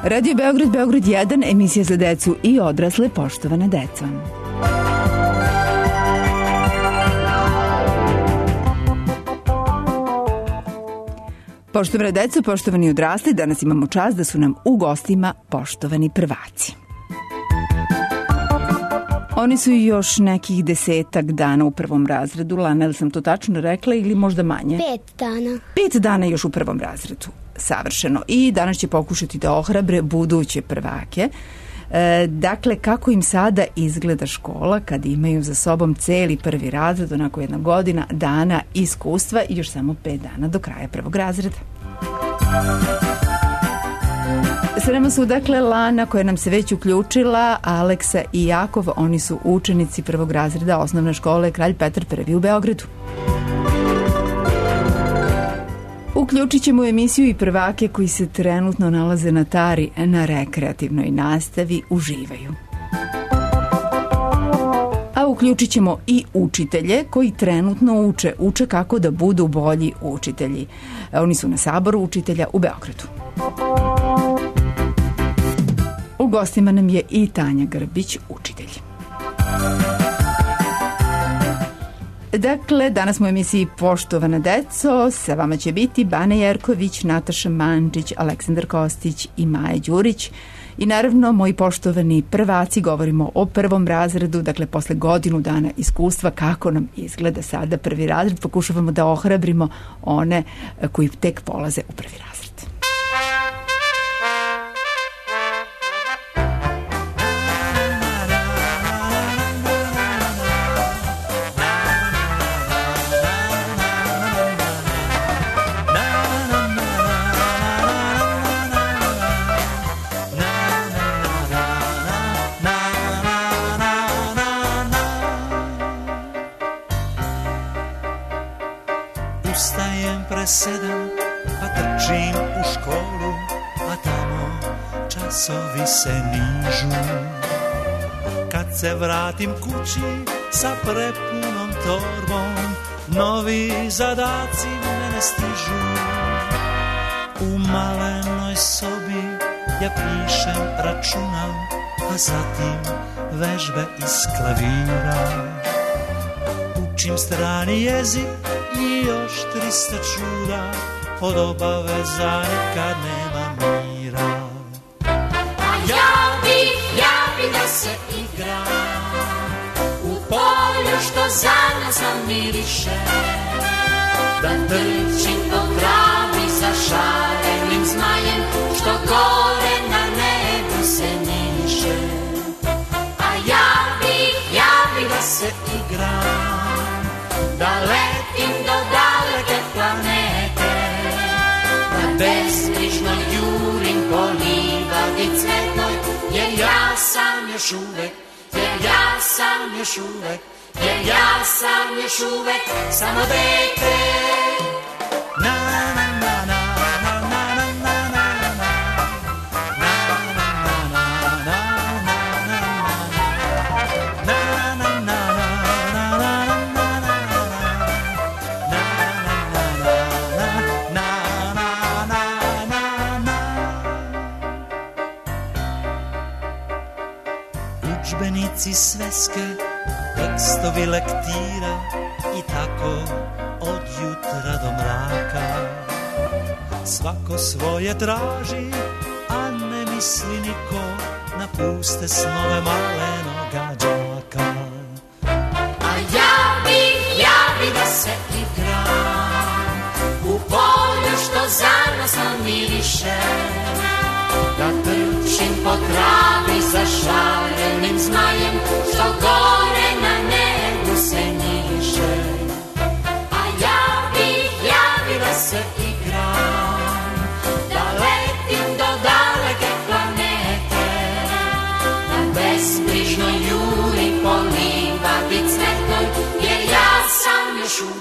Radio Beograd, Beograd 1, emisija za decu i odrasle, poštovana deco. Poštovana deco, poštovani odrasli, danas imamo čast da su nam u gostima poštovani prvaci. Oni su još nekih 10 dana u prvom razredu. Lana, li sam to tačno rekla ili možda manje? 5 dana. 5 dana još u prvom razredu. Savršeno. I danas će pokušati da ohrabre buduće prvake. Dakle, kako im sada izgleda škola kad imaju za sobom celi prvi razred, onako 1 godina dana iskustva i još samo 5 dana do kraja prvog razreda. Sa nama su dakle Lana koja nam se već uključila, Aleksa i Jakov, oni su učenici prvog razreda osnovne škole Kralj Petar I u Beogradu. Uključit ćemo u emisiju i prvake koji se trenutno nalaze na Tari na rekreativnoj nastavi, uživaju. A uključit ćemo i učitelje koji trenutno uče kako da budu bolji učitelji. Oni su na Saboru učitelja u Beogradu. U gostima nam je i Tanja Grbić, učitelj. Dakle, danas smo u emisiji Poštovana deco, sa vama će biti Bana Jerković, Nataša Mandžić, Aleksandar Kostić i Maja Đurić. I naravno, moji poštovani prvaci, govorimo o prvom razredu, dakle, posle godinu dana iskustva, kako nam izgleda sada prvi razred, pokušavamo da ohrabrimo one koji tek polaze u prvi razred. Ustajem pre 7, pa trčim u školu, a tamo časovi se nižu. Kad se vratim kući sa prepunom torbom, novi zadaci mene stižu. U malenoj sobi ja pišem, računam, a zatim vežbe iz klavira. Učim strani jezik i još 300 čuda, od obaveza nikad nema mira. A ja bi da se igram u polju što za nas nam miriše, da trčim po travi za šarenim zmajem što gore na nebu se niše. A ja bi da se igram, da letim do daleke planete, da bezbrižno jurim po livadi cvetnoj, jer ja sam još uvek samo dete. Na na na na na na na na na. Udžbenici, sveske, tekstovi lektira i tako od jutra do mraka. Svako svoje traži, a ne misli niko na puste snove malenoga đaka. A ja bi da se igram u polju što za nas nam miriše, da trčim po travi za šarenim zmajem što gore na nebu se niše. A ja bi da se igram, da letim do daleke planete, da bezbrižno jurim po livadi cvetnoj, jer ja sam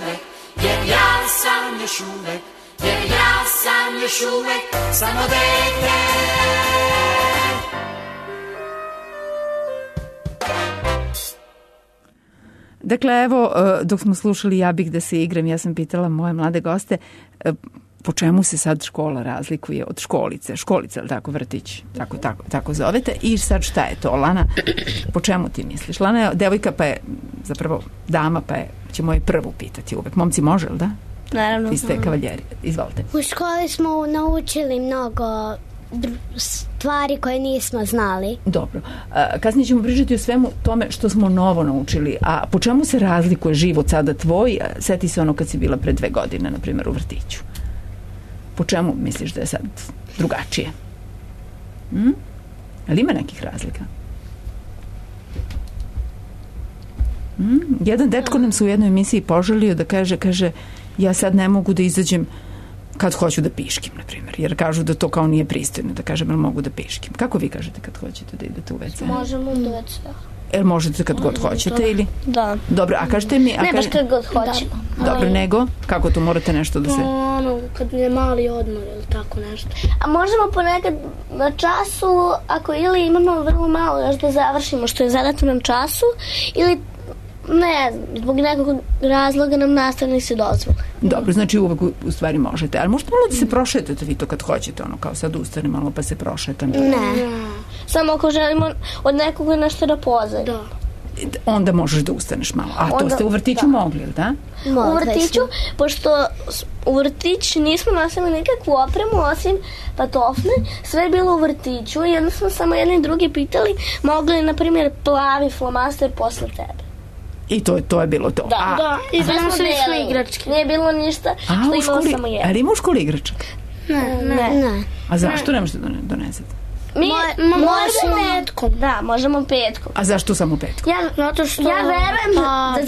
još uvek samo dete. Dakle, evo, dok smo slušali Ja bih da se igram, ja sam pitala moje mlade goste, po čemu se sad škola razlikuje od školice, ali tako, vrtić, tako zovete. I sad šta je to, Lana? Po čemu ti misliš? Lana je devojka, pa je zapravo dama, pa ćemo je prvu pitati uvek. Momci, može li da? Naravno. Vi ste kavaljeri. Izvolite. U školi smo naučili mnogo stvari koje nismo znali. Dobro. Kasnije ćemo pričati o svemu tome što smo novo naučili. A po čemu se razlikuje život sada tvoj? Seti se ono kad si bila pre 2 godine, na primjer, u vrtiću. Po čemu misliš da je sad drugačije? Ali ima nekih razlika? Jedan dečko nam se u jednoj emisiji poželio da kaže, ja sad ne mogu da izađem kad hoću da piškim, na primjer, jer kažu da to kao nije pristojno, da kažem, jel mogu da piškim. Kako vi kažete kad hoćete da idete u WC? Možemo u WC. Jel možete kad god hoćete ili? Da. Dobro, a kažete mi... Ne, baš kad god hoćemo. Dobro, nego? Kako to morate nešto da se... Ono, kad je mali odmor ili tako nešto. A možemo ponekad na času, ako ili imamo vrlo malo još da završimo što je zadato na času, ili ne znam, zbog nekog razloga nam nastavnik se dozvoli. Dobro, znači uvek u stvari možete. Ali možete malo da se prošetate vi to kad hoćete, ono kao sad ustane malo pa se prošetate. Ne. Samo ako želimo od nekoga nešto da pozajemo. Da. Onda možeš da ustaneš malo. A to ste u vrtiću mogli, ili da? U vrtiću, pošto u vrtić nismo nosili nikakvu opremu osim patofne, sve je bilo u vrtiću i onda smo samo jedni drugi pitali mogli, na primjer, plavi flomaster posle tebe. I to je bilo to. Da. I sve smo delili igračke. Nije bilo ništa što imalo samo jedno. Ali ima u školi igračak? Ne. A zašto ne možete donesete? Mi možemo petkom. Da, možemo petkom. A zašto samo petkom? Ja verujem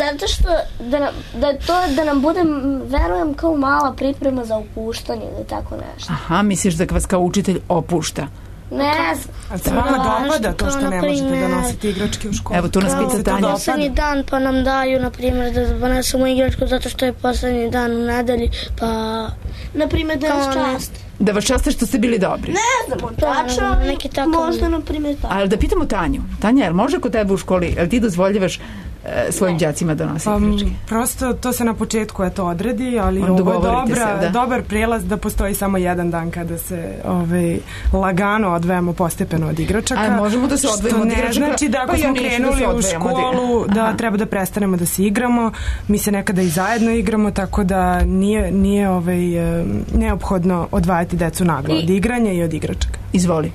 da nam bude, verujem, kao mala priprema za opuštanje ili tako nešto. Aha, misliš da vas kao učitelj opušta? Ne. A se vama dopada to što ne možete da nosite igračke u školu? Evo, tu nas pita Tanja. Poslednji dan pa nam daju, na primjer, da donesemo igračku zato što je poslednji dan u nedelji, pa... Na primjer, da nas čast. Da vas časte što ste bili dobri? Ne znamo, tačno, možda, na primjer, tako. Ali da pitamo Tanju. Tanja, jel može kod tebe u školi, jel ti dozvoljavaš svojim đacima da nose igračke? Prosto to se na početku odredi, ali ovo je dobar prelaz da postoji samo jedan dan kada se lagano odvajamo postepeno od igračaka. A možemo da se odvojimo od igračaka? Znači da ako smo krenuli u školu da treba da prestanemo da se igramo, mi se nekada i zajedno igramo, tako da nije neophodno odvajati decu naglo od igranja i od igračaka. Izvoli.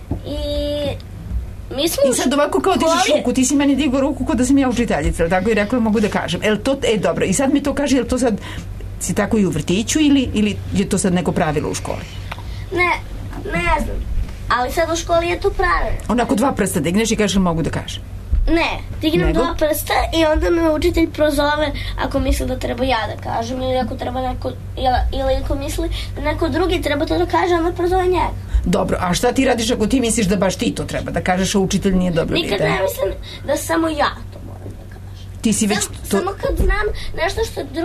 I sad ovako kao dižeš ruku, ti si meni digao ruku kao da sam ja učiteljica, tako i rekla mogu da kažem. Dobro, i sad mi to kaže, je li to sad si tako i u vrtiću ili je to sad neko pravilo u školi? Ne znam, ali sad u školi je to pravilo. Onako 2 prsta digneš i kažeš mogu da kažem? Ne, dignem 2 prsta i onda me učitelj prozove ako misli da treba ja da kažem ili ako treba neko, ili ako misli da neko drugi treba to da kaže, onda prozove njega. Dobro, a šta ti radiš ako ti misliš da baš ti to treba da kažeš, a učitelj nije dobro Nikad ne mislim da samo ja to moram da kažem. Ti si već to... Samo kad znam nešto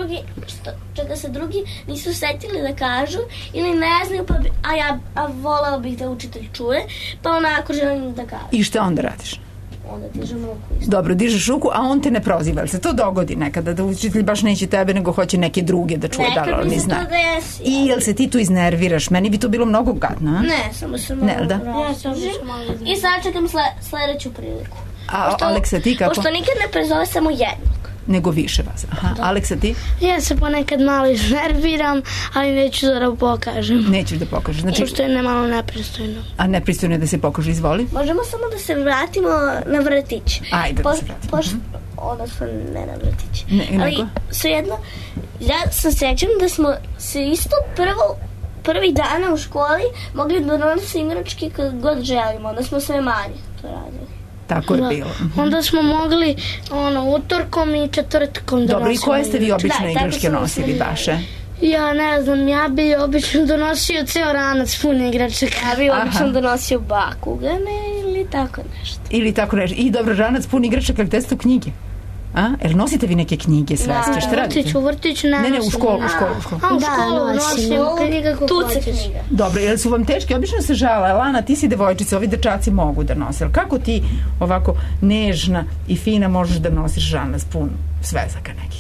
čega se drugi nisu setili da kažu ili ne znaju, a voleo bih da učitelj čuje, pa onako želim da kažem. I šta onda radiš? Onda dižem ruku. Dobro, dižeš ruku, a on te ne proziva. Ali se to dogodi nekada, da učitelj baš neće tebe, nego hoće neke druge da čuje, da li on ne zna. Nekad mi se to desi. I jel se ti tu iznerviraš? Meni bi to bilo mnogo gadno, a? Ne, samo se malo razložim i sačekam sledeću priliku. A Aleksa, ti kako? Pošto nikad ne prezove samo jednog. Nego više vas. Aha, Aleksa, ti? Ja se ponekad malo iznerviram, ali neću da pokažem. Nećeš da pokažeš. Znači... Pošto je malo nepristojno. A nepristojno je da se pokaže, izvoli? Možemo samo da se vratimo na vrtić. Ajde da se vratimo. Odnosno ne na vrtić. Ali svejedno, ja se sećam da smo se isto prvi dana u školi mogli da donosimo igračke kad god želimo. Onda smo sve manje to radili. Tako je bilo. Onda smo mogli utorkom i četvrtkom donosili. Dobro, i koje ste vi obično igračke nosili, Baše? Ja ne znam, ja bi obično donosio ceo ranac pun igračaka. Ja bi obično donosio bakugane ili tako nešto. I dobro, ranac pun igračaka, ali te su knjige? Jel nosite vi neke knjige svetske? Šta radite? U vrtiću ne nosim. Ne, u školu. U školu nosim knjiga kako hoćeš. Dobro, jel su vam teški? Obično se žale. Lana, ti si devojčica, ovi dečaci mogu da nose. Ali kako ti ovako nežna i fina možeš da nosiš ranac pun svezaka nekih tamo?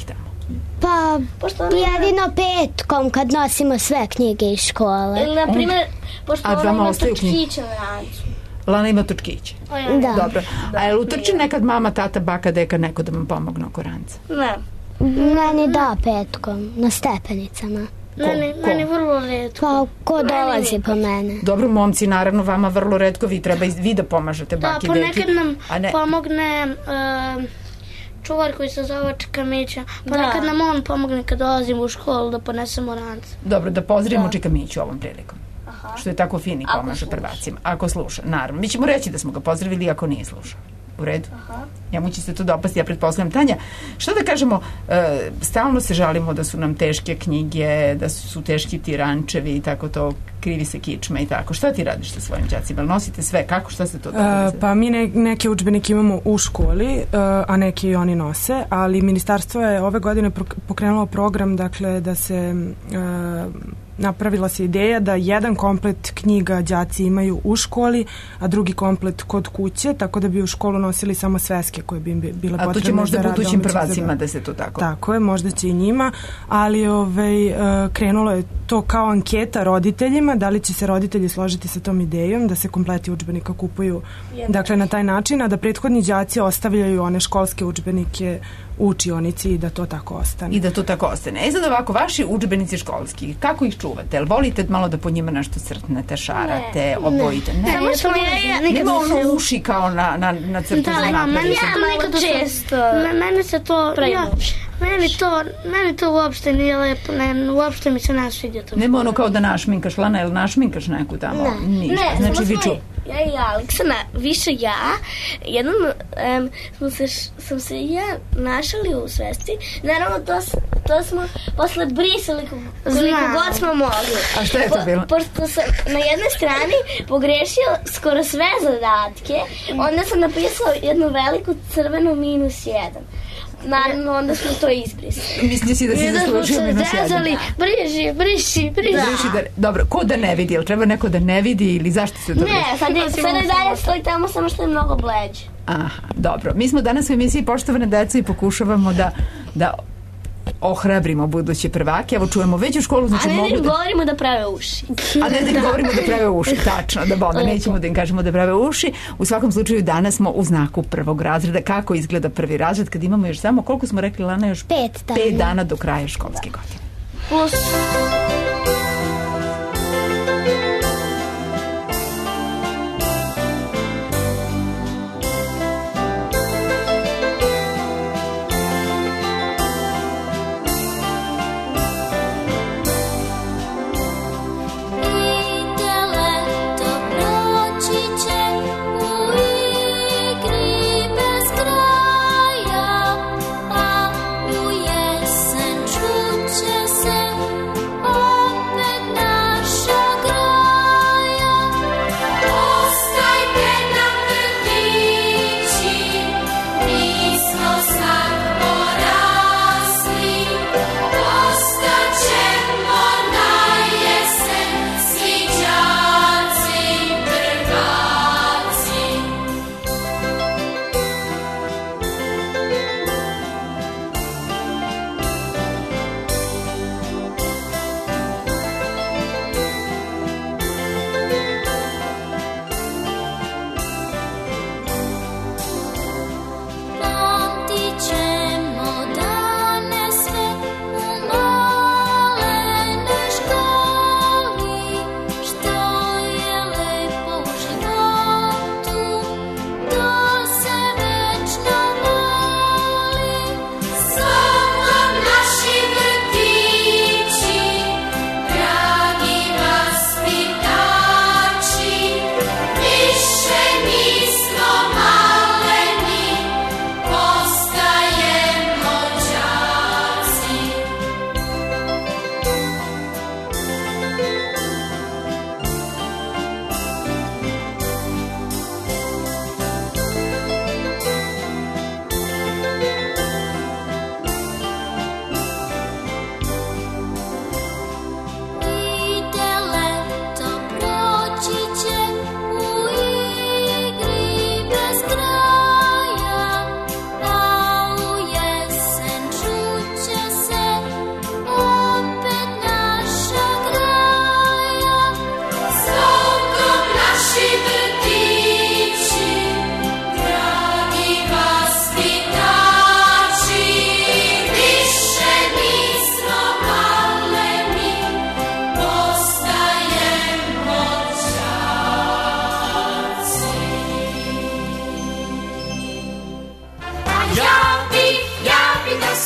Pa, jedino petkom kad nosimo sve knjige iz škole. Ili, na primjer, pošto ona ima točkiće na rancu. Lana ima točkiće? Da. Dobro. A je li utrči nekad mama, tata, baka, deka, neko da vam pomogne oko ranca? Ne. Meni da petkom, na stepenicama. Meni vrlo retko. Pa, ko dolazi po mene? Dobro, momci, naravno, vama vrlo retko, vi treba vi da pomažete baki, deki. Da, ponekad nam pomogne čuvar koji se zove Čika Mića. Ponekad nam on pomogne kad dolazimo u školu da ponesemo rance. Dobro, da pozdravimo Čika Miću ovom prilikom. Što je tako fin i pomaže prvacima. Ako sluša, naravno. Mi ćemo reći da smo ga pozdravili ako nije slušao. U redu? Njemu će se to dopasti, ja pretpostavljam. Tanja, što da kažemo, stalno se žalimo da su nam teške knjige, da su teški ti rančevi i tako to, krivi se kičma i tako. Šta ti radiš sa svojim đacima? Nosite sve? Kako? Šta se to događa? Pa mi neke udžbenike imamo u školi, a neke i oni nose, ali ministarstvo je ove godine pokrenulo program, dakle, da se napravila se ideja da jedan komplet knjiga đaci imaju u školi, a drugi komplet kod kuće, tako da bi u školu nosili samo sveske koje bi im bile potrebne. A to će možda budućim prvacima da se to tako... Tako je, možda će i njima, ali krenulo je to kao anketa roditeljima, da li će se roditelji složiti sa tom idejom da se kompleti udžbenika kupuju dakle na taj način, a da prethodni đaci ostavljaju one školske udžbenike u učionici i da to tako ostane. I da to tako ostane. Sad ovako, vaši udžbenici školski, kako ih čuvate? Jel volite malo da po njima nešto crtnete, šarate, obojite? Ne. Samo što nema ono uši kao na crtu za napravi. Meni se to... Meni to uopšte nije lepo, uopšte mi se ne sviđa to. Nema ono kao da našminkaš, Lana, jel našminkaš neku tamo? Ne, znači viču. Ja i Aleksana, više ja, jednom sam se ja našali u svesti, naravno to smo posle brisali koliko god smo mogli. A šta je to bilo? Pošto sam na jednoj strani pogrešila skoro sve zadatke, onda sam napisala jednu veliku crvenu -1. Naravno, onda smo to izbrisali. Misli si da si zaslužio -1? Briši. Dobro, ko da ne vidi? Jel treba neko da ne vidi ili zašto se to briši? Ne, sad je dalje stoji tamo, samo što je mnogo bleđe. Aha, dobro. Mi smo danas u emisiji Poštovane deco i pokušavamo da ohrabrimo buduće prvake. Evo čujemo već u školu. Znači, a ne da im govorimo da prave uši. A ne da im govorimo da prave uši, tačno. Da onda nećemo da im kažemo da prave uši. U svakom slučaju danas smo u znaku prvog razreda. Kako izgleda prvi razred kad imamo još samo, koliko smo rekli, Lana, još 5 dana do kraja školske godine. Plus... Oh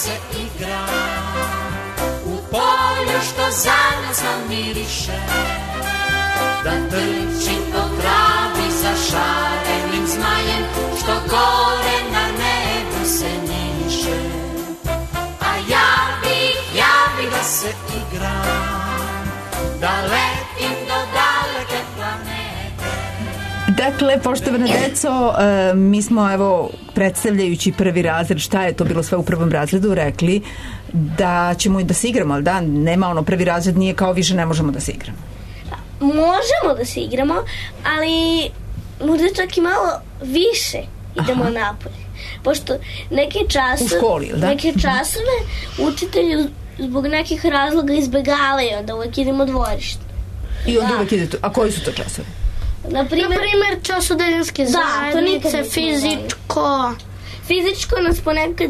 se igram u polju što za nas namiriše, da trčim po travi za šarenim zmajem što gore na nebu se niše. A ja bih da se igram, da letim do daleke planete. Dakle, poštovana deco, mi smo, evo, predstavljajući prvi razred, šta je to bilo sve u prvom razredu, rekli da ćemo i da se igramo, ali da, nema ono, prvi razred nije kao više ne možemo da se igramo. Možemo da se igramo, ali možda čak i malo više idemo napolje. Pošto neke časove, u školi, da? Neke časove učitelji zbog nekih razloga izbegavaju, onda uvek idemo u dvorište. I onda uvek idete, a koji su to časovi? Naprimer časodeljanske zajednice, fizičko. Fizičko nas ponekad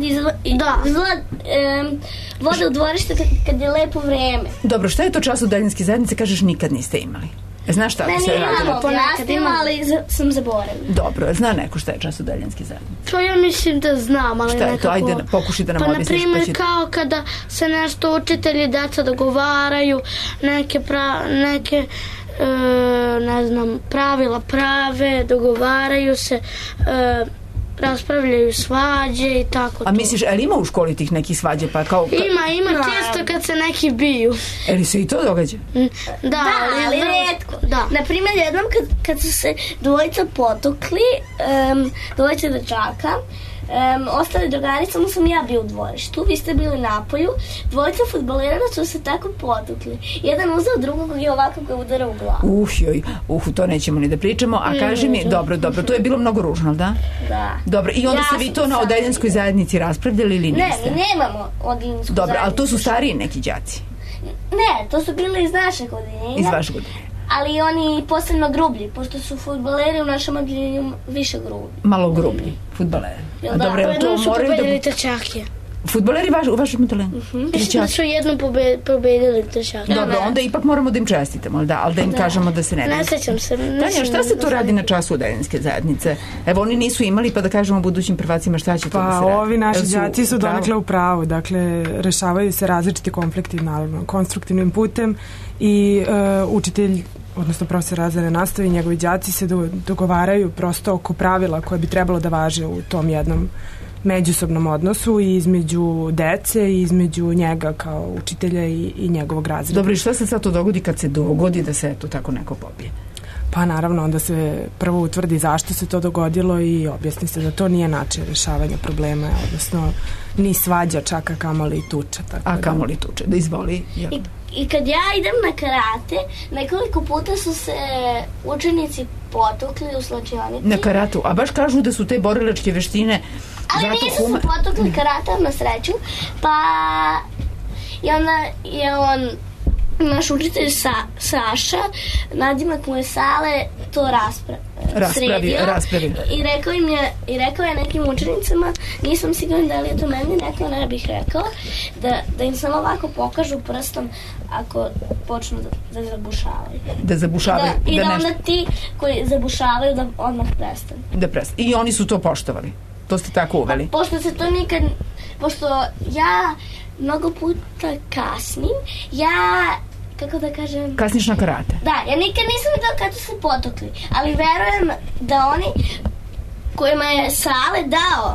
vode u dvorište kad je lepo vreme. Dobro, šta je to časodeljanske zajednice? Kažeš nikad niste imali. Znaš šta se radilo? Objasnimo, ali sam zaboravila. Dobro, zna neko šta je časodeljanske zajednice? To ja mislim da znam, ali šta je nekako... to? Ajde, pokuši da nam objasniš. Pa, na primjer, kao kada se nešto učitelji deca dogovaraju, neke ne znam, pravila prave, dogovaraju se, raspravljaju svađe i tako. A misliš, ali ima u školi tih nekih svađe? Pa kao... Ima često kad se neki biju. Eli se i to događa? Da, ali retko. Da. Naprimjer, jednom kad su se dvojica potukli, dvojica dečaka, ostali drugari, samo sam ja bio u dvorištu, vi ste bili napolju, dvojica fudbalera su se tako potukli. Jedan uzeo drugog i ovako ga udara u glavu. To nećemo ni da pričamo, a kaži mi, dobro, to je bilo mnogo ružno, da? Da. Dobro, i onda ste vi to na odeljenskoj zajednici raspravljali ili niste? Ne, mi nemamo odeljensku zajednicu. Dobro, ali to su stariji neki đaci? Ne, to su bili iz našeg odeljenja. Iz vašeg odeljenja. Ali oni posebno grublji, pošto su fudbaleri u našem odeljenju više grublji. Malo grublji, fudbaleri. A dobro, to su pobedili tečake. Fudbaleri u vašem odeljenju? Mislim da su jednom pobedili tečake. Dobro, onda ipak moramo da im čestitamo, ali da im kažemo da se ne ne sećam se. Tanja, šta se to radi na času odeljenske zajednice? Evo, oni nisu imali, pa da kažemo budućim prvacima šta će to da se radi. Pa, ovi naši đaci su donekle u pravu, dakle, rešavaju se različiti konflikti, naravno, konstruktivnim putem i učitelj, odnosno profesor razredne nastave i njegovi đaci se dogovaraju prosto oko pravila koje bi trebalo da važe u tom jednom međusobnom odnosu i između dece i između njega kao učitelja i njegovog razreda. Dobro, i šta se sad to dogodi kad se dogodi da se to tako neko pobije? Pa naravno, onda se prvo utvrdi zašto se to dogodilo i objasni se da to nije način rešavanja problema, odnosno ni svađa čak, a kamoli i tuča. Kamoli tuča, da izvoli. I kad ja idem na karate, nekoliko puta su se učenici potukli u slačionici. Na karatu, a baš kažu da su te borilačke veštine... Ali nisu se potukli karatom na sreću, pa i onda je on, naš učitelj Saša, nadimak mu je Sale, to raspravio. I rekao je nekim učenicama, nisam sigurna da li je to meni, neko ne bih rekao, da im samo ovako pokažu prstom ako počnu da zabušavaju. Da zabušavaju? I da onda ti koji zabušavaju da odmah prestanu. Da prestanu. I oni su to poštovali? To ste tako uveli? Pošto ja mnogo puta kasnim, kako da kažem... Kasniš na karate? Da, ja nikad nisam videla kad su se potukli, ali verujem da oni kojima je Sale dao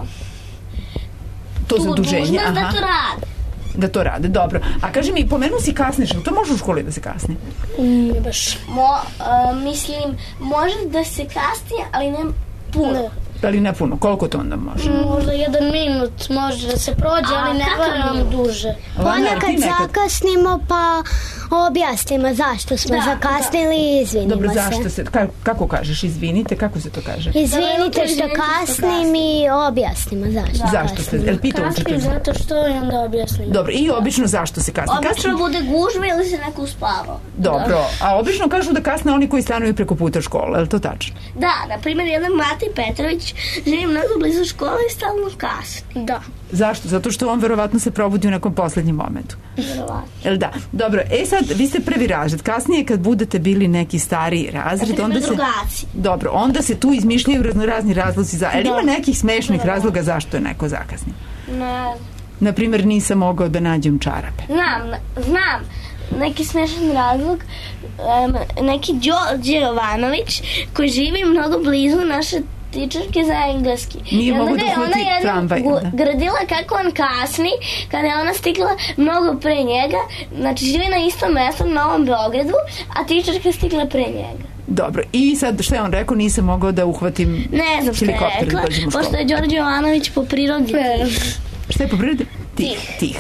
to zaduženje, dužnost da to rade. Da to rade, dobro. A kaži mi, pomenu si kasniš, to može u školi da se kasni? Ne baš. Mislim, može da se kasni, ali ne puno. Ali ne puno, koliko to onda može? Možda 1 minut može da se prođe, ali ne varam duže. Ponekad zakasnimo pa objasnimo zašto smo zakasnili i izvinimo se. Dobro, zašto se, kako kažeš, izvinite, kako se to kaže? Izvinite što kasnim i objasnimo zašto ste, jel pita učitelj? Kasnim zato što i onda objasnim. Dobro, i obično zašto se kasni? Obično bude gužva ili se neko uspavao. Dobro, a obično kažu da kasne oni koji stanuju preko puta škole, je li to tačno? Da, na primjer, jedan Matej Petrović živi mnogo blizu škole i stalno kasni. Da. Zašto? Zato što on verovatno se probudi u nekom poslednjem momentu. Verovatno. Jel da? Dobro, sad, vi ste prvi razred. Kasnije kad budete bili neki stariji razred, onda se... drugaci. Dobro, onda se tu izmišljaju razni razlozi za... Jel ima nekih smešnih razloga zašto je neko zakasnio? Ne. Naprimjer, nisam mogao da nađem čarape. Znam. Neki smešan razlog, neki Đorđe Jovanović koji živi mnogo blizu naše tičarke za engleski. Nije mogu da uhvati tramvaj. Gradila kako on kasni, kada je ona stigla mnogo pre njega, znači živi na istom mjestu na Novom Beogradu, a tičarka stigla pre njega. Dobro, i sad šta je on rekao, nisam mogao da uhvatim ne znam šta je rekla, pošto je Đorđe Jovanović po prirodi Šta je po prirodi? Tih.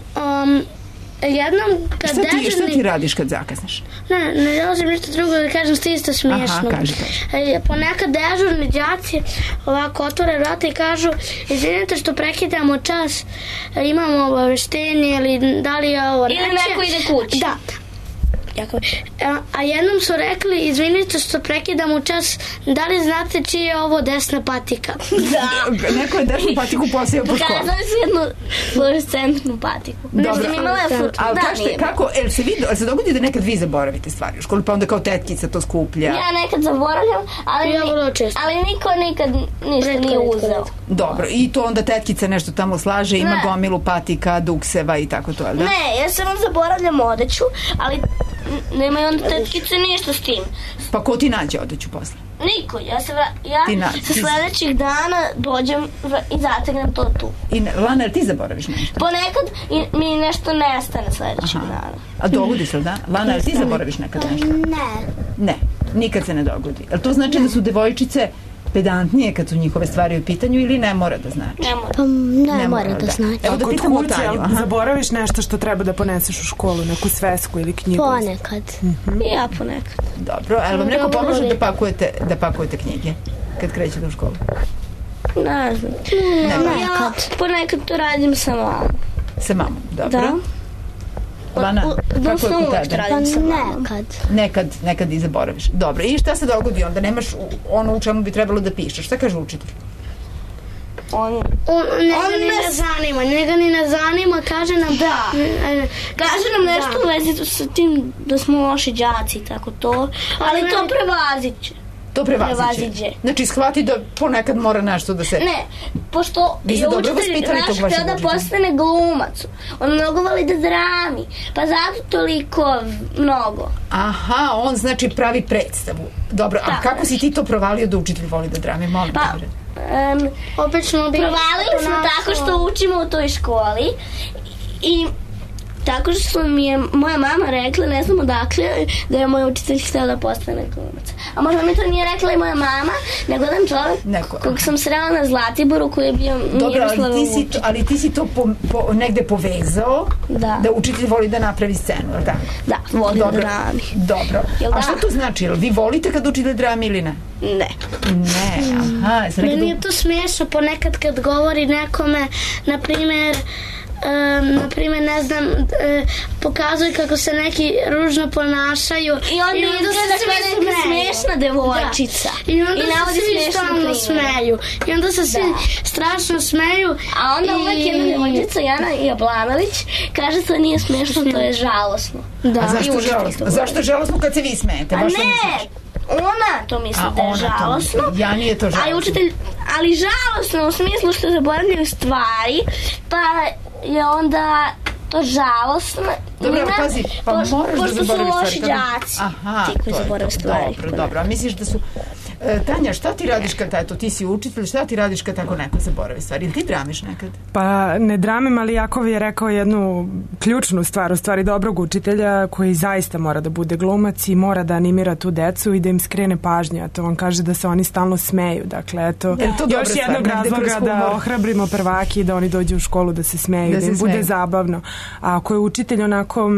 Jednom kad šta ti radiš kad zakasniš? Ne želim ništa drugo da kažem, što isto smiješno. Aha, kaži. Ponekad dežurni đaci ovako otvore vrata i kažu, izvinite što prekidamo čas, imamo obaveštenje ili da li je ovo neće. Ili neko ide kući. Da. A jednom su rekli, izvinite što prekidamo čas, da li znate čija je ovo desna patika? Da. Neko je desnu patiku posijao po školu. Pokazali su jednu fluorescentnu patiku. Dobro, ali kažete, kako, se dogodi da nekad vi zaboravite stvari u školi, pa onda kao tetkica to skuplja? Ja nekad zaboravljam, ali niko nikad ništa nije uzeo. Dobro, i to onda tetkica nešto tamo slaže, ima gomilu patika, dukseva i tako to, da? Ne, ja samo zaboravljam odeću, ali nema onda tetkice ništa s tim. Pa ko ti nađe odeću posle? Niko, ja sa sledećih dana dođem i zategnem to tu. I Lana, ti zaboraviš nešto? Ponekad mi nešto nestane sledećih dana. A dogodi se, da? Lana, ti zaboraviš nekad nešto? Ne, nikad se ne dogodi. Ali to znači da su devojčice pedantnije kad su njihove stvari u pitanju ili ne mora da znači? Ne mora da znači. Evo da pitamo Tanju. Zaboraviš nešto što treba da poneseš u školu, neku svesku ili knjigu? Ponekad. Ja ponekad. Dobro, ali vam neko pomaže da pakujete knjige kad krećete u školu? Ne znam. Ja ponekad to radim sa mamom. Sa mamom, dobro. Da. Lana, kako je kod tebe? Nekad i zaboraviš. Dobro, i šta se dogodi onda? Nemaš ono u čemu bi trebalo da pišeš. Šta kaže učitelj? Njega ni ne zanima, kaže nam kaže nam nešto u vezi sa tim da smo loši đaci i tako to, ali to prevaziće. To prevaziće. Znači, shvati da ponekad mora nešto da se... Ne, pošto je učitelj naš htio da postane glumac. On mnogo voli da drami, pa zato toliko mnogo. Aha, on znači pravi predstavu. Dobro, a kako si ti to provalio da učitelj voli da drami? Molim te. Provalili smo tako što učimo u toj školi i tako što mi je moja mama rekla, ne znam odakle, da je moj učitelj htio da postane glumac. A možda mi to nije rekla i moja mama, nego jedan čovjek kog sam srela na Zlatiboru koji je bio Miroslav Vučić. Ali ti si to negde povezao da učitelj voli da napravi scenu, ili tako? Da, voli da drami. Dobro. A što to znači? Jel vi volite kad učitelj drami ili ne? Ne. Aha. Meni je to smiješno ponekad kad govori nekome, na primjer, ne znam, pokazuje kako se neki ružno ponašaju i onda izgleda kao neka smešna devojčica i onda se svi stalno smeju i onda se svi strašno smeju, a onda uvek jedna devojčica, Jana Jablanović, kaže to nije smešno, to je žalosno. A zašto je žalosno? Zašto je žalosno kad se vi smejete? A ne, ona to misli da je žalosno. Ja nije to žalosno. Ali žalosno u smislu što zaboravljaju stvari, pa je onda to žalosno. Dobro, pazi, pa moraš da zaboraviš stvari. Pošto su loši đaci. Aha, ti koji zaboravaju stvari. Dobro. A misliš da su... Tanja, šta ti radiš kad, eto, ti si učitelj, šta ti radiš kad tako neko zaboravi stvari? Ili ti dramiš nekad? Pa ne dramim, ali Jakov je rekao jednu ključnu stvar, u stvari dobrog učitelja koji zaista mora da bude glumac i mora da animira tu decu i da im skrene pažnju. A to on kaže da se oni stalno smeju. Dakle, eto, još jednog razloga da ohrabrimo prvaki i da oni dođu u školu da se smeju, da im bude zabavno. A ako je učitelj onako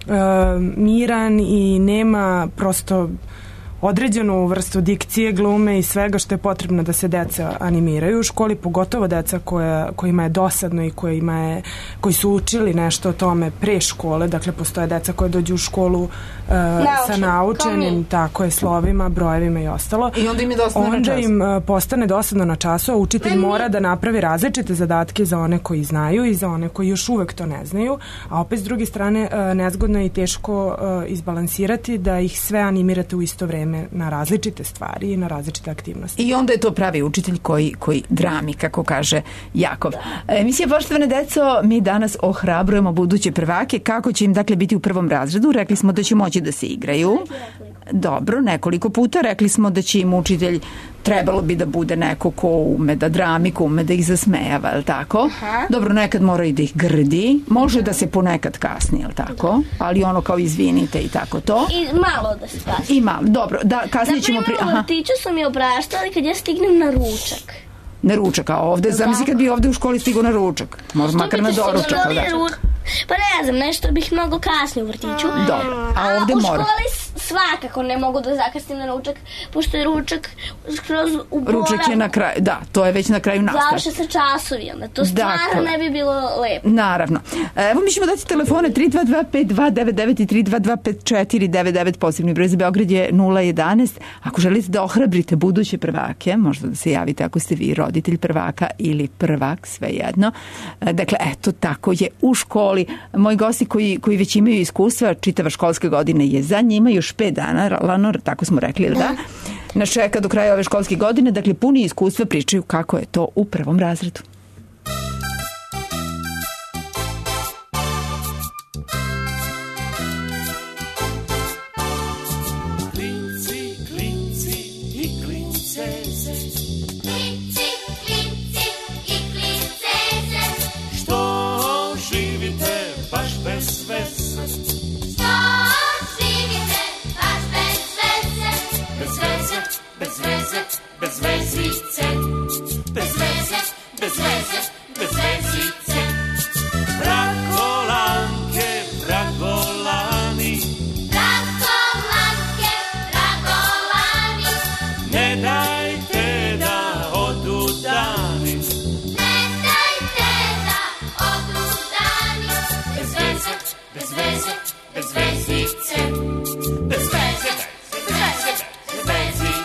miran i nema prosto određenu vrstu dikcije, glume i svega što je potrebno da se deca animiraju u školi, pogotovo deca kojima je dosadno i koji su učili nešto o tome pre škole, dakle postoje deca koje dođu u školu sa naučenim, tako je, slovima, brojevima i ostalo. I onda im je dosadno na času. Onda im postane dosadno na času, a učitelj mora da napravi različite zadatke za one koji znaju i za one koji još uvek to ne znaju, a opet s druge strane nezgodno je i teško izbalansirati da ih sve animirate u isto vreme vreme na različite stvari i na različite aktivnosti. I onda je to pravi učitelj koji drami, kako kaže Jakov. Emisija Poštovane deco, mi danas ohrabrujemo buduće prvake. Kako će im dakle biti u prvom razredu? Rekli smo da će moći da se igraju. Dobro, nekoliko puta. Rekli smo da će im učitelj, trebalo bi da bude neko ko ume da drami, ko ume da ih zasmejava, je li tako? Dobro, nekad mora i da ih grdi. Može da se ponekad kasni, je li tako? Ali ono kao izvinite i tako to. I malo da se kasni. I malo, dobro. Da, kasnije ćemo... U vrtiću su mi opraštali kad ja stignem na ručak. Na ručak, a ovde, zamisli kad bi ovde u školi stigao na ručak. Možda makar na doručak. Pa ne znam, nešto bih mnogo kasnije u vrtiću. Dobro, a ovde mora. U školi svakako ne mogu da zakasnim na ručak, pošto je ručak skroz u pola. Ručak je na kraju, da, to je već na kraju nastave. Završe se časovi, onda to stvarno ne bi bilo lepo. Naravno. Evo mi ćemo dati telefone 322-5299 i 322-5499, posebni broj za Beograd je 011. Ako želite da ohrabrite buduće prvake, možda da se javite ako ste vi roditelj prvaka ili prvak, svejedno. Dakle, eto, tako je u školi. Moji gosti koji već imaju iskustva, čitava školska godina je za njima, još 5 dana, Lanor, tako smo rekli, da? Nas čeka do kraja ove školske godine, dakle puni iskustva pričaju kako je to u prvom razredu. Bez vezice, bez veze, bez veze, bez vezice. Vragolanke, vragolani, vragolanke, vragolani. Ne dajte da odu dani, ne dajte da odu dani. Bez veze, bez veze, bez vezice, bez veze, bez veze, bez vezice.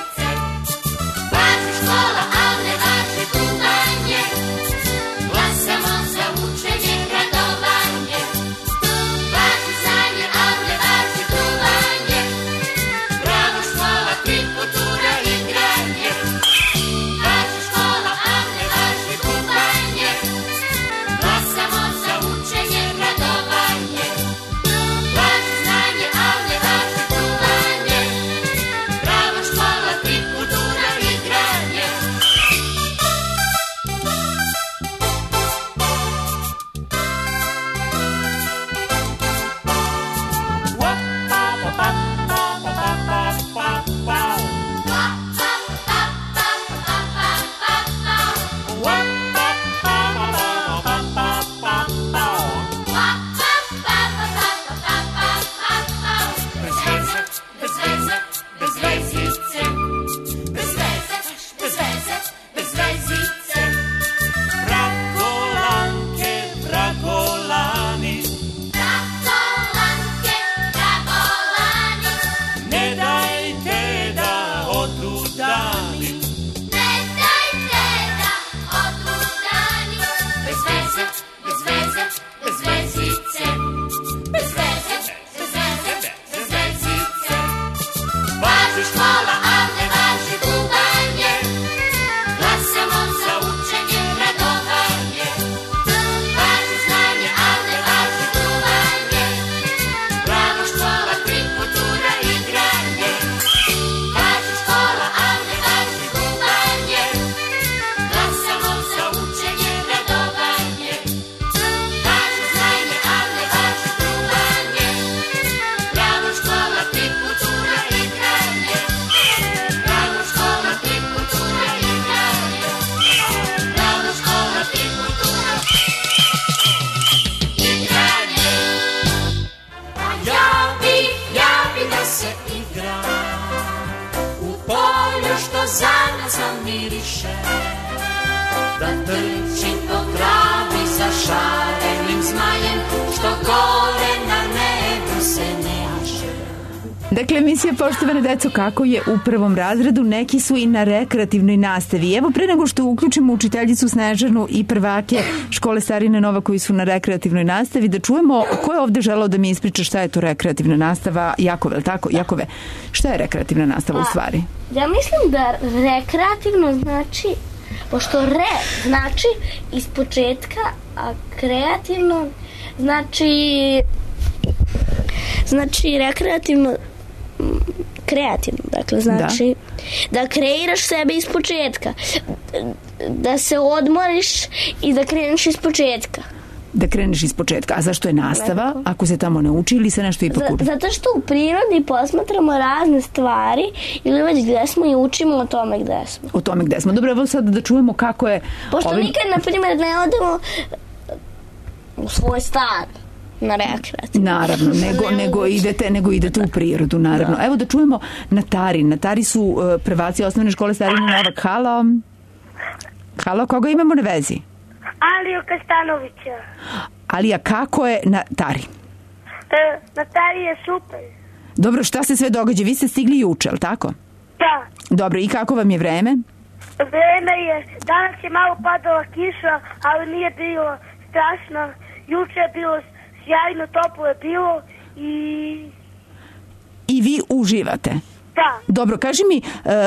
Da trčim po travi za šarenim zmajem, što gore na nebu se neće. Dakle, emisija Poštovane deco, kako je u prvom razredu, neki su i na rekreativnoj nastavi. Evo, pre nego što uključimo učiteljicu Snežanu i prvake škole Starine Nova koji su na rekreativnoj nastavi, da čujemo ko je ovde želao da mi ispriča šta je to rekreativna nastava. Jakove, li tako? Jakove, šta je rekreativna nastava u stvari? Ja mislim da rekreativno znači, pošto znači iz početka, a kreativno znači rekreativno dakle znači da kreiraš sebe iz početka, da se odmoriš i da kreneš iz početka. Da kreneš iz početka. A zašto je nastava? Ako se tamo ne uči ili se nešto ipak uči? Zato što u prirodi posmatramo razne stvari ili već gde smo i učimo o tome gde smo. O tome gde smo. Dobro, evo sad da čujemo kako je... Pošto nikad, na primjer, ne odemo u svoj stan na rekreaciju. Naravno, nego idete u prirodu, naravno. Evo da čujemo Natari. Natari su prvaci osnovne škole Starine Novak. Halo. Halo, koga imamo na vezi? Aliju Kastanovića. Alija, kako je Natari? Natari je super. Dobro, šta se sve događa? Vi ste stigli juče, ali tako? Da. Dobro, i kako vam je vreme? Vreme je, danas je malo padala kiša, ali nije bilo strašno. Juče je bilo sjajno, toplo je bilo I vi uživate? Da. Dobro, kaži mi,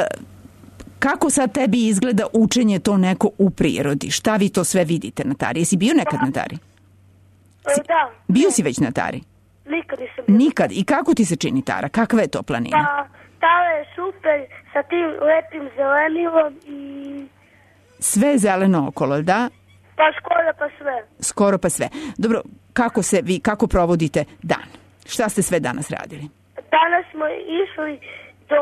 kako sad tebi izgleda učenje to neko u prirodi? Šta vi to sve vidite na Tari? Jesi bio nekad na Tari? Da. Bio si već na Tari? Nikad nisam bio. Nikad. I kako ti se čini Tara? Kakva je to planina? Pa, Tara je super sa tim lepim zelenilom i... Sve je zeleno okolo, da? Pa skoro pa sve. Skoro pa sve. Dobro, kako provodite dan? Šta ste sve danas radili? Danas smo išli do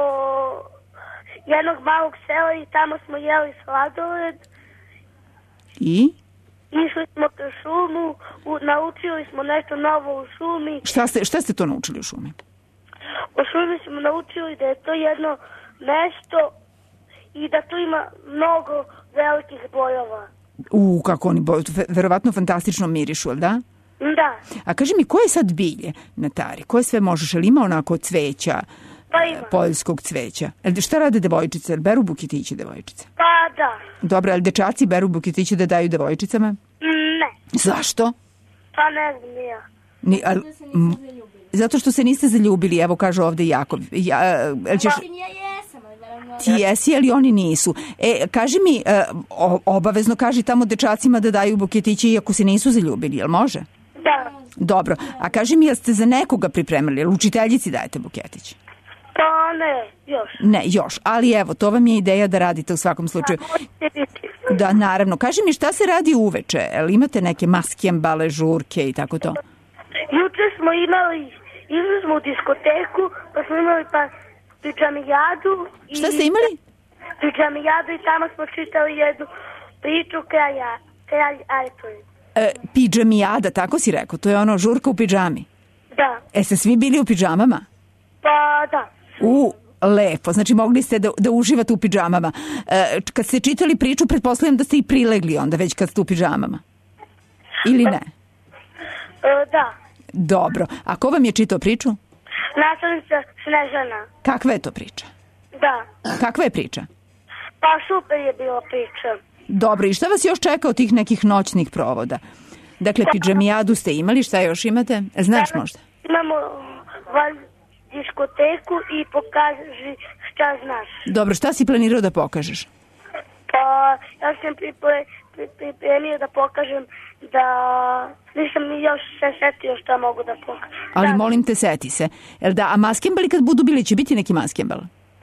jednog malog sela i tamo smo jeli sladoled. I? Išli smo kroz šumu, naučili smo nešto novo u šumi. Šta ste to naučili u šumi? U šumi smo naučili da je to jedno mesto i da tu ima mnogo velikih bojova. Kako oni boju, verovatno fantastično mirišu, ali da? Da. A kaži mi, koje je sad bilje na Tari? Koje sve možeš? Ali ima onako cveća, pa ima. Poljskog cveća? Šta rade devojčice? Beru buketiće devojčice? Pa da. Dobro, ali dečaci beru buketiće da daju devojčicama? Ne. Zašto? Pa ne znam ja. Zato što se niste zaljubili, evo kaže ovde Jakov. Ja jesam, ti jesi, ali oni nisu. Kaži mi, obavezno kaži tamo dečacima da daju buketiće iako se nisu zaljubili, jel može? Da. Dobro, a kaži mi, jeste za nekoga pripremili, jel učiteljici dajete buketić? Pa ne, još. Ne, još, ali evo, to vam je ideja da radite u svakom slučaju. Da, naravno. Kaži mi, šta se radi uveče? Jel imate neke maskembale, žurke i tako to? Juče smo išli smo u diskoteku, pa smo imali pidžamijadu. Šta ste imali? Pidžamijadu i tamo smo čitali jednu priču Kralj Artur. Pidžamijada, tako si rekao? To je ono žurka u pidžami? Da. Ste svi bili u pidžamama? Pa da. Lepo, znači mogli ste da uživate u pidžamama. Kad ste čitali priču, pretpostavljam da ste i prilegli onda već kad ste u pidžamama. Ili ne? Da. Dobro. A ko vam je čitao priču? Nastavnica Snežana. Kakva je to priča? Da. Kakva je priča? Pa super je bila priča. Dobro, i šta vas još čeka od tih nekih noćnih provoda? Dakle, pidžamijadu ste imali, šta još imate? Znaš možda? Imamo diskoteku i pokaži šta znaš. Dobro, šta si planirao da pokažeš? Pa, ja sam pripremio da pokažem da nisam još se setio šta mogu da pokažem. Ali molim te, seti se. A maskembali kad budu bili, će biti neki maskembal?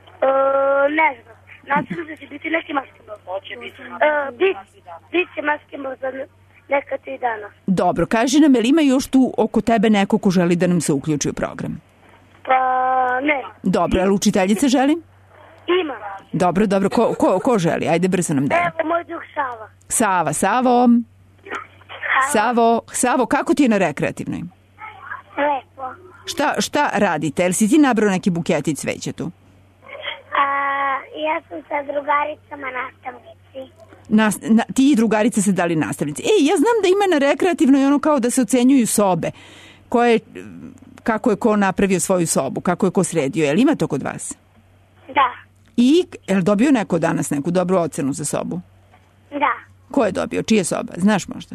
Ne znam. Nadam da će biti neki maskembal. Biće maskembal za neka 3 dana. Dobro, kaži nam, jel ima još tu oko tebe neko ko želi da nam se uključi u program? Pa, ne. Dobro, ali učiteljica želi? Ima. Dobro, ko želi? Ajde, brzo nam daj. Evo, moj drug Sava. Savo, kako ti je na rekreativnoj? Lepo. Šta radite? Jel si ti nabrao neki buketić cveća tu? Ja sam sa drugaricama nastavnici. Ti i drugarice se dali nastavnici. Ja znam da ima na rekreativnoj ono kao da se ocenjuju sobe. kako je ko napravio svoju sobu, kako je ko sredio. Je li ima to kod vas? Da. I je li dobio neko danas neku dobru ocenu za sobu? Da. Ko je dobio? Čije soba? Znaš možda?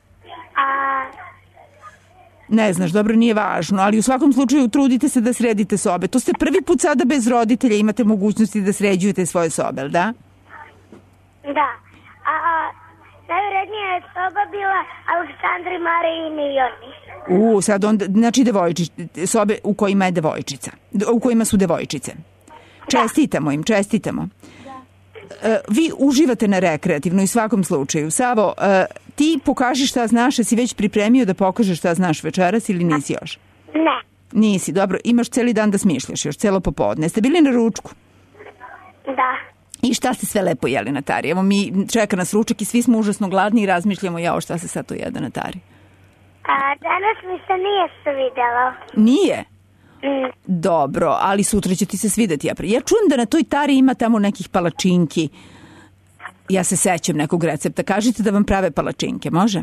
Ne znaš, dobro, nije važno, ali u svakom slučaju trudite se da sredite sobe. To ste prvi put sada bez roditelja imate mogućnosti da sređujete svoje sobe, da? Da. Najvrednija je soba bila Aleksandri, Mariji i Milijoni. Sad onda, znači sobe u kojima je devojčica, u kojima su devojčice. Čestitamo im, čestitamo. Vi uživate na rekreativno i svakom slučaju. Savo, ti pokaži šta znaš, si već pripremio da pokažeš šta znaš večeras ili nisi još? Ne. Nisi, dobro, imaš celi dan da smišljaš, još celo popodne. Ste bili na ručku? Da. I šta ste sve lepo jeli na tari? Evo čeka nas ručak i svi smo užasno gladni i razmišljamo šta se sad to jede na tari. Danas mi se nije svidjelo. Nije? Dobro, ali sutra će ti se svidjeti. Ja čujem da na toj tari ima tamo nekih palačinki. Ja se sećam nekog recepta. Kažite da vam prave palačinke, može?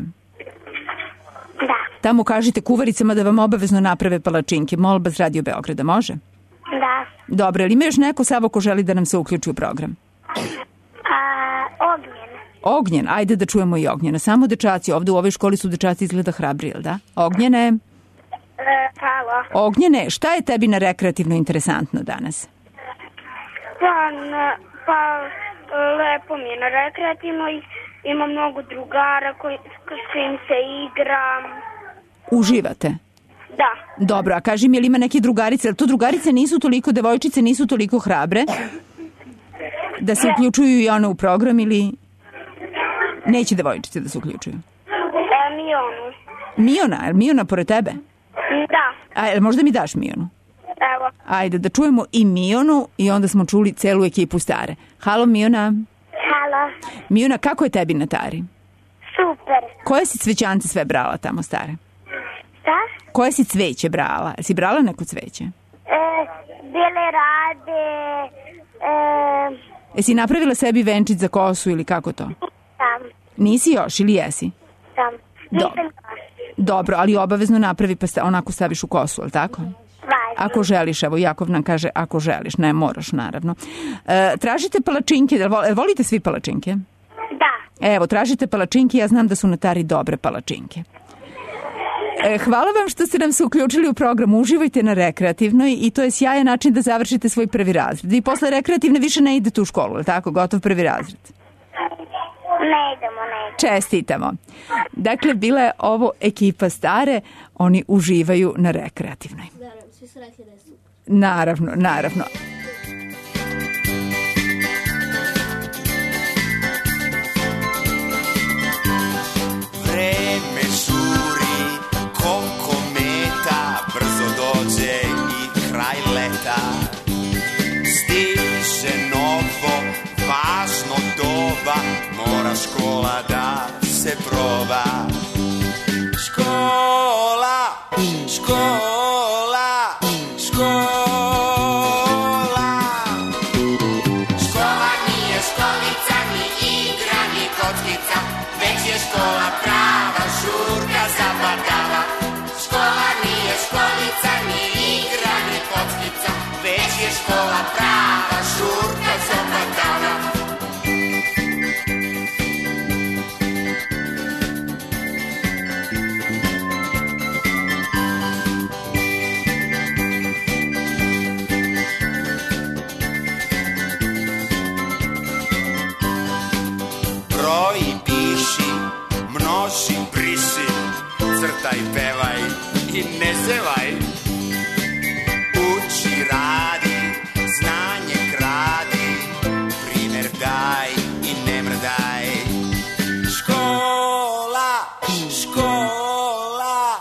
Da. Tamo kažite kuvaricama da vam obavezno naprave palačinke. Molba z Radio Beograda, može? Da. Dobro, ali ima još neko, Savo, ko želi da nam se uključi u program? Ognjen. Ognjen, ajde da čujemo i Ognjena. Samo dečaci, ovde u ovoj školi su dečaci izgleda hrabri, jel da? Ognjene? Halo. Ognjene, šta je tebi na rekreativno interesantno danas? Lepo mi je na rekreativno i ima mnogo drugara s kojim se igram. Uživate? Da. Dobro, a kaži mi, je li ima neke drugarice? Jer to drugarice nisu toliko, devojčice nisu toliko hrabre da se uključuju i one u program ili neće devojčice da se uključuju? Mionu. Miona? Je li Miona pored tebe? Da. A možda mi daš Mionu? Evo. Ajde, da čujemo i Mionu i onda smo čuli celu ekipu stare. Halo, Miona. Halo. Miona, kako je tebi na tari? Super. Koje si cvećance sve brala tamo, stare? Šta? Koje si cveće brala? Si brala neko cveće? Bile rade. Jesi napravila sebi venčić za kosu ili kako to? Sam. Nisi još ili jesi? Sam. Nisam. Dobro, ali obavezno napravi pa onako staviš u kosu, ali tako? Ako želiš, evo Jakov nam kaže ako želiš, ne moraš naravno. Tražite palačinke, volite svi palačinke? Da. Evo, tražite palačinke, ja znam da su na tari dobre palačinke. Hvala vam što ste nam se uključili u program, uživajte na rekreativnoj i to je sjajan način da završite svoj prvi razred. I posle rekreativne više ne idete u školu, je tako? Gotov prvi razred. Ne idemo. Čestitamo. Dakle, bila je ovo ekipa stare, oni uživaju na rekreativnoj. Svi su rekli da je super. Naravno. Vreme žuri, ko kometa, brzo dođe i kraj leta. Stiže novo, važno doba, mora škola da se proba. Škola, škola, škola. Škola nije školica, ni igra, ni kockica, već je škola prava, žurka zabadava. Škola nije školica, ni igra, ni kockica, već je škola prava, žurka zabadava. Broji, piši, množi, briši, crtaj, pevaj i ne zevaj. Uči, radi, znanje gradi, primer daj i ne mrdaj. Škola, škola,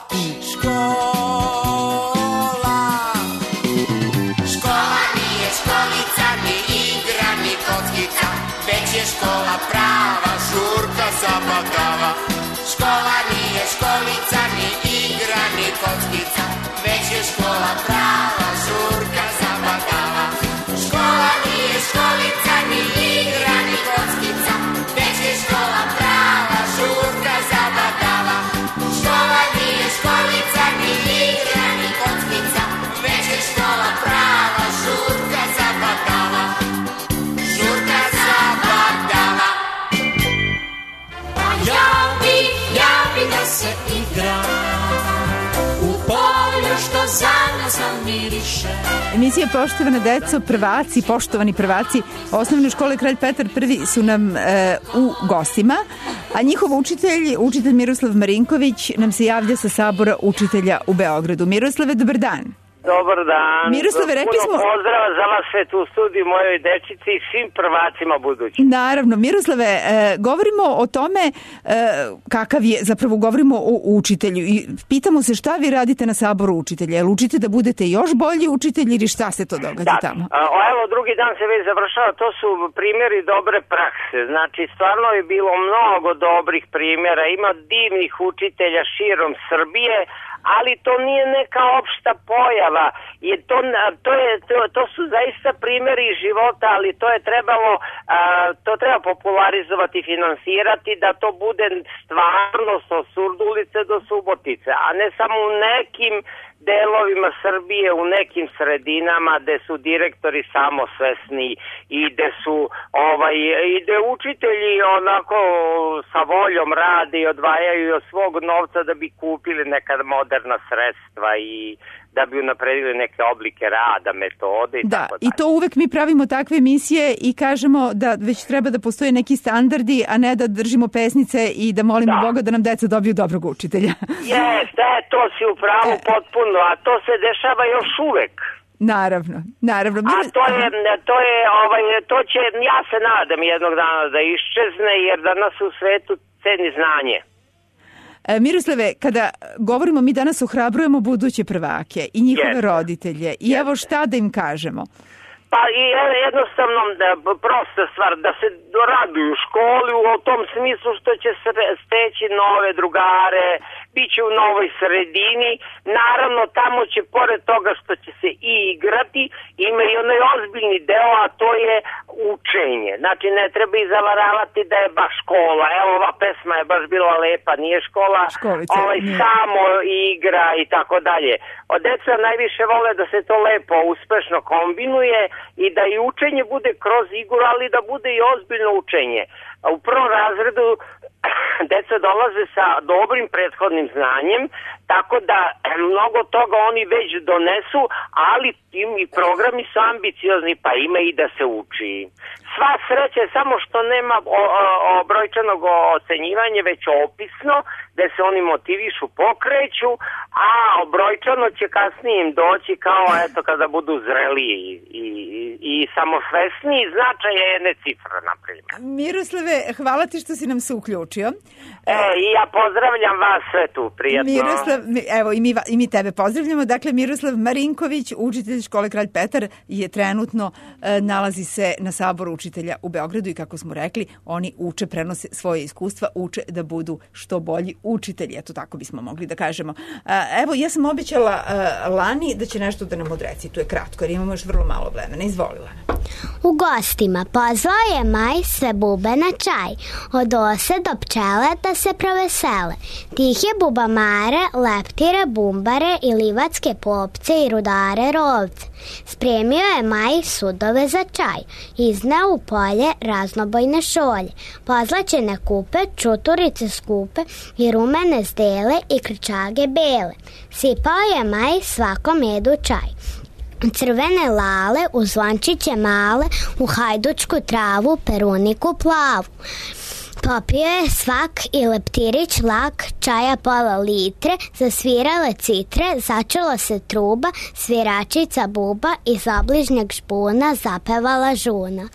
škola. Škola nije školica, ni igra, ni kockica, već je škola prava, žurka zabadava. Škola nije školica, ni igra, ni kockica, već je škola prava, žurka zabadava. Škola nije školica, ni igra, ni kockica, već je škola prava, žurka zabadava. bavi da se igra u polju što za nas nam miriše. Emisija Poštovana deco, prvaci, poštovani prvaci osnovne škole Kralj Petar I su nam u gostima, a njihov učitelj Miroslav Marinković nam se javlja sa sabora učitelja u Beogradu. Miroslave, dobar dan. Dobar dan. Miroslave, rekli smo... Pozdrava za vas sve tu u studiju, mojoj dečici i svim prvacima budućim. Naravno. Miroslave, govorimo o tome kakav je, zapravo govorimo o učitelju i pitamo se šta vi radite na saboru učitelja. Jel učite da budete još bolji učitelji ili šta se to događa tamo? Evo, drugi dan se već završava, to su primjeri dobre prakse. Znači, stvarno je bilo mnogo dobrih primjera, ima divnih učitelja širom Srbije, ali to nije neka opšta pojava. To su zaista primjeri života, ali to je trebalo, to treba popularizovati, finansirati, da to bude stvarno od Surdulice do Subotice, a ne samo u nekim delovima Srbije, u nekim sredinama gde su direktori samosvesni i gde učitelji onako sa voljom rade i odvajaju od svog novca da bi kupili neka moderna sredstva i da bi unapredili neke oblike rada, metode i tako dalje. I to uvek mi pravimo takve emisije i kažemo da već treba da postoje neki standardi, a ne da držimo pesnice i da molimo Boga da nam deca dobiju dobrog učitelja. Jeste, to si u pravu potpuno, a to se dešava još uvek. Naravno. A to će, ja se nadam jednog dana da iščezne, jer danas u svetu ceni znanje. Miroslave, kada govorimo, mi danas ohrabrujemo buduće prvake i njihove roditelje i evo šta da im kažemo. Pa jednostavno prosta stvar, da se raduju školi u tom smislu što će steći nove drugare, bit će u novoj sredini. Naravno, tamo će, pored toga što će se i igrati, ima i onaj ozbiljni deo, a to je učenje. Znači, ne treba i zavaravati da je baš škola. Evo, ova pesma je baš bila lepa, nije škola, samo igra i tako dalje. Od deca najviše vole da se to lepo, uspešno kombinuje i da i učenje bude kroz igru, ali da bude i ozbiljno učenje. U prvom razredu deca dolaze sa dobrim prethodnim znanjem, tako da mnogo toga oni već donesu, ali i programi su ambiciozni, pa ima i da se uči. Sva sreća je samo što nema brojčanog ocenjivanja, već opisno, gde se oni motivišu, pokreću, a brojčano će kasnije im doći kao eto kada budu zreliji i samosvesniji, značaj je jedne cifre, na primjer. Miroslave, hvala ti što si nam se uključio. I ja pozdravljam vas sve tu, prijatno. Miroslav, evo i mi tebe pozdravljamo. Dakle, Miroslav Marinković, učitelj škole Kralj Petar, je trenutno nalazi se na saboru učitelja u Beogradu i kako smo rekli, oni uče, prenose svoje iskustva, uče da budu što bolji učitelji. Eto, tako bismo mogli da kažemo. Evo, ja sam obećala Lani da će nešto da nam odrecituje kratko, jer imamo još vrlo malo vremena. Izvoli, Lana. U gostima pozvao je maj sve bube na čaj, od ose do pčele da se provesele. Tih je bubamare, leptire, bumbare i livatske popce i rudare rovce. Spremio je maj sudove za čaj, izneo u polje raznobojne šolje, pozlaćene kupe, čuturice skupe i rumene zdele i krčage bele. Sipao je maj svako medu čaj. Crvene lale, uz lančiće male, u hajdučku travu, peruniku plavu. Popio je svak i leptirić lak, čaja pola litre, zasvirale citre, začula se truba, sviračica buba, iz obližnjeg špuna zapevala žuna.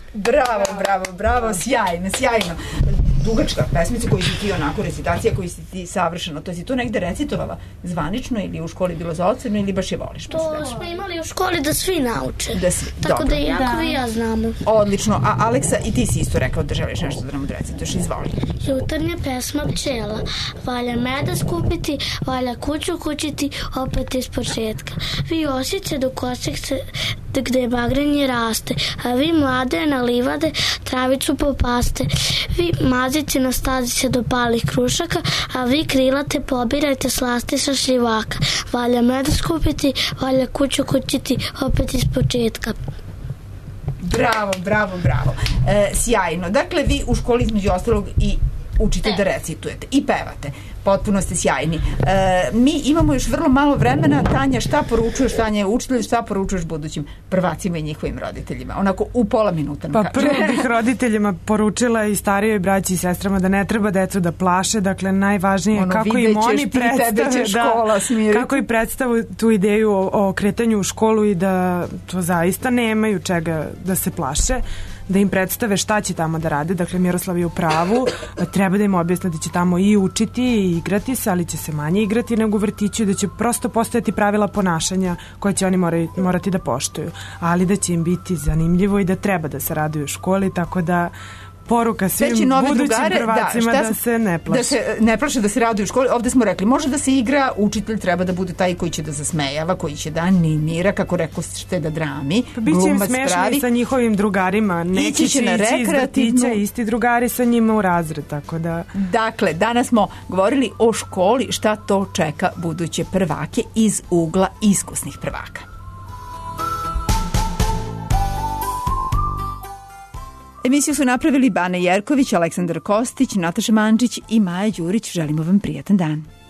Bravo, sjajno. Dugačka pesmica koju si ti onako, recitacija koju si ti savršeno, to si to negde recitovala zvanično ili u školi bilo za ocenu ili baš je voliš? To smo imali u školi da svi nauče. Tako dobro. Da i jako vi ja znamo. Odlično. A Aleksa, i ti si isto rekao da želiš nešto da nam odrecituješ, izvoli. Jutarnja pesma pčela. Valja meda skupiti, valja kuću kućiti, opet iz početka. Vi osice do kosek se gde bagrenje raste, a vi mlade na livade travicu popaste. Vi mazice na stazi se do palih krušaka, a vi krilate pobirajte slasti sa šljivaka. Valja meda skupiti, valja kuću kućiti, opet iz početka. Bravo. Sjajno. Dakle, vi u školi između ostalog i učite da recitujete i pevate. Potpuno ste sjajni. Mi imamo još vrlo malo vremena. Tanja, šta poručuješ, Tanja je učitelj, šta poručuješ budućim prvacima i njihovim roditeljima? Onako u pola minuta. Pa prvo bih roditeljima poručila i starijoj braći i sestrama da ne treba decu da plaše, dakle najvažnije je kako im oni predstave kako i predstavu tu ideju o kretanju u školu i da to zaista nemaju čega da se plaše, da im predstave šta će tamo da rade. Dakle, Miroslav je u pravu, treba da im objasne da će tamo i učiti i igrati se, ali će se manje igrati nego u vrtiću, da će prosto postojati pravila ponašanja koje će oni morati da poštuju, ali da će im biti zanimljivo i da treba da se raduju u školi, tako da poruka svim budućim prvacima da se ne plaše. Da se ne plaše, da se raduju u školi. Ovde smo rekli, može da se igra, učitelj treba da bude taj koji će da zasmejava, koji će da animira, kako rekao ste, da drami. Pa biće im smešno i sa njihovim drugarima. Neki će ići iz vrtića, isti drugari sa njima u razred, tako da... Dakle, danas smo govorili o školi, šta to čeka buduće prvake iz ugla iskusnih prvaka. Emisiju su napravili Bane Jerković, Aleksandar Kostić, Nataša Mandžić i Maja Đurić. Želimo vam prijatan dan.